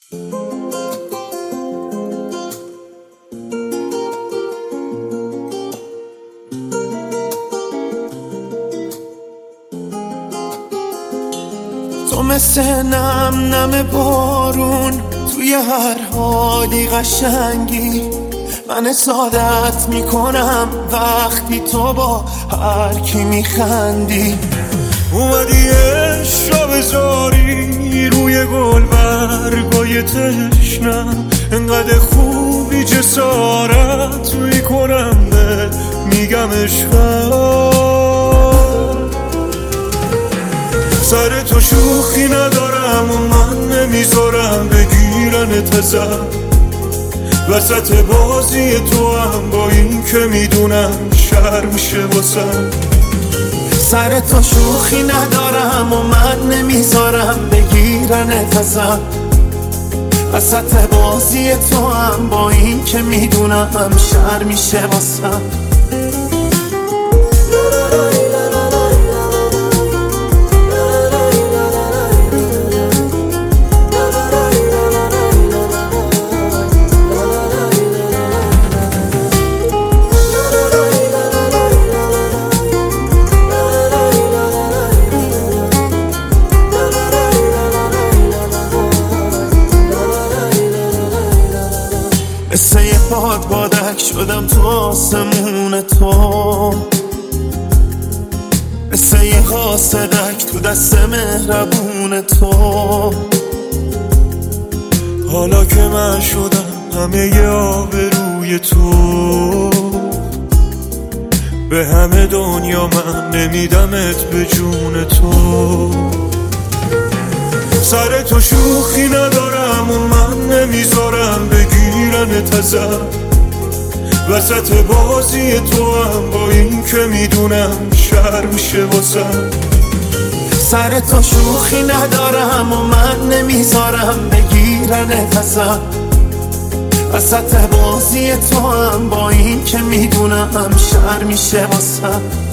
تو مثل نم بارون توی هر حالی قشنگی، من حسادت میکنم وقتی تو با هر کی میخندی. اومدی عشق را بذاری روی گل برگای تشنم، انقدر خوبی جسارت میکنم بهت میگم عشقم. سر تو شوخی ندارم و من نمیذارم بگیرنت ازم، وسط بازی تو هم با این که میدونم شر میشه واسم. سر تو شوخی ندارم و من نمیذارم بگیرنت ازم، وسط بازی تو هم با این که میدونم شر میشه واسم. مثل یه بادک شدم تو آسمون تو، مثل یه قاصدک تو دست مهربون تو. حالا که من شدم همه ی آبروی تو، به همه دنیا من نمیدمت به جون تو. سر تو شوخی ندارم و من نمیذارم بگیرنت ازم، وسط بازی تو هم با این که میدونم شر میشه واسم. سر تو شوخی ندارم و من نمیذارم بگیرنت ازم، وسط بازی تو هم با این که میدونم شر میشه واسم.